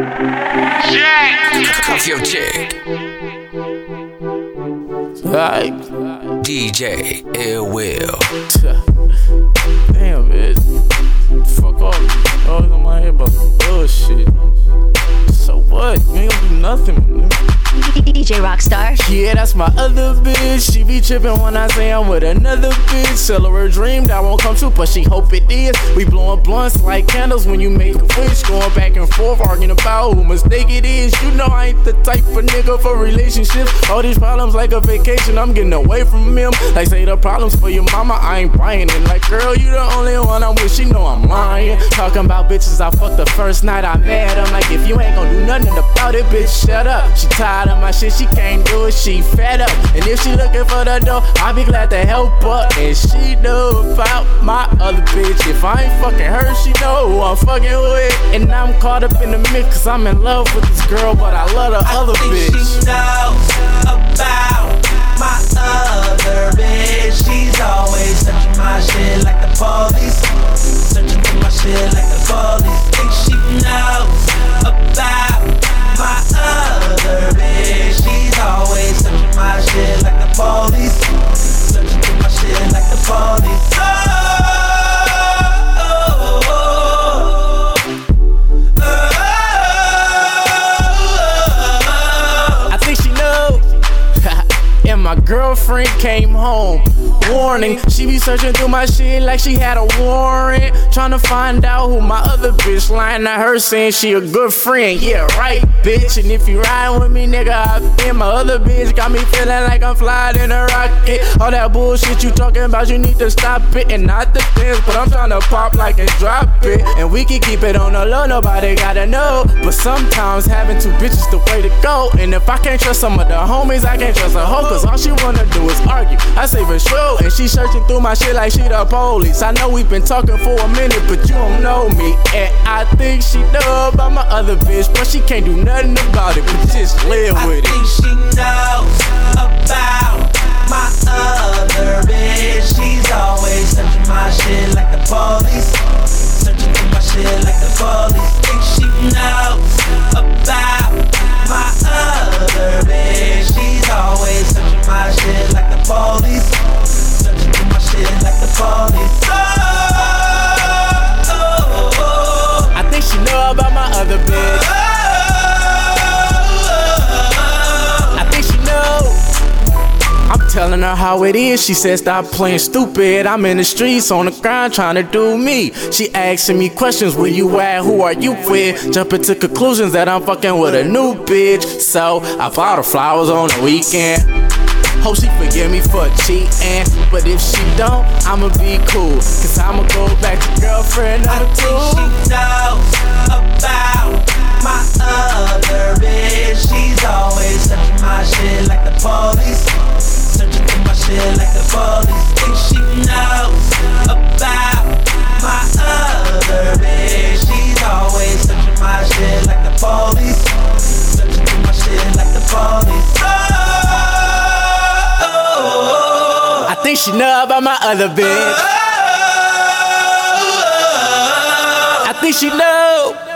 Cuff your chick. Right. DJ Ill Will. Damn, bitch. Fuck off. Always on my head about bullshit. So what? You ain't gonna do nothing. DJ Rockstar. Yeah, that's my other bitch. She be trippin' when I say I'm with another bitch. Tell her a dream that won't come true, but she hope it is. We blowin' blunts like candles when you make a wish. Going back and forth, arguing about who mistake it is. You know I ain't the type of nigga for relationships. All these problems like a vacation, I'm getting away from him. Like say the problems for your mama, I ain't buying it. Like girl, you the only one I'm with, she know I'm lying. Talking about bitches I fucked the first night I met. I'm like, if you ain't gon' do nothing about it, bitch, shut up. She tired of my shit, she can't do it, she fed up. And if she looking for the door, I'll be glad to help her. And she know about my other bitch. If I ain't fucking her, she know who I'm fucking with. And I'm caught up in the mix, cause I'm in love with this girl, but I love the other bitch. She knows about my other bitch. She's always searching my shit like the police. Searching through my shit like the police. Think she knows about my other bitch. She's always searching my shit like the police. Searching through my shit like the police. I think she knows. And my girlfriend came home. Warning, she be searching through my shit like she had a warrant. Tryna find out who my other bitch lying to her, saying she a good friend. Yeah, right, bitch. And if you riding with me, nigga, I been my other bitch. Got me feeling like I'm flying in a rocket. All that bullshit you talking about, you need to stop it. And not the dance, but I'm tryna pop like and drop it. And we can keep it on the low, nobody gotta know. But sometimes having two bitches the way to go. And if I can't trust some of the homies, I can't trust a hoe, cause all she wanna do is argue. I say for sure. And she searching through my shit like she the police. I know we've been talking for a minute, but you don't know me. And I think she know about my other bitch, but she can't do nothing about it, but just live with it. I think she knows about my other bitch. She's always searching my shit like the police. Searching through my shit like the police. Think she knows about my other bitch. She's always searching my shit like the police. Searching through my shit like the police. I think she know about my other bitch. I think she know. I'm telling her how it is. She said stop playing stupid. I'm in the streets on the grind trying to do me. She asking me questions, where you at, who are you with? Jumping to conclusions that I'm fucking with a new bitch. So I bought her flowers on the weekend. Hope she forgive me for cheating. But if she don't, I'ma be cool, cause I'ma go back to girlfriend number two. I think she knows about my other bitch. She's always searching my shit like the police. Searching through my shit like the police. Think she knows about my other bitch. She's always searching my shit like the police. Searching through my shit like the police. I think she know about my other bitch. I think she know.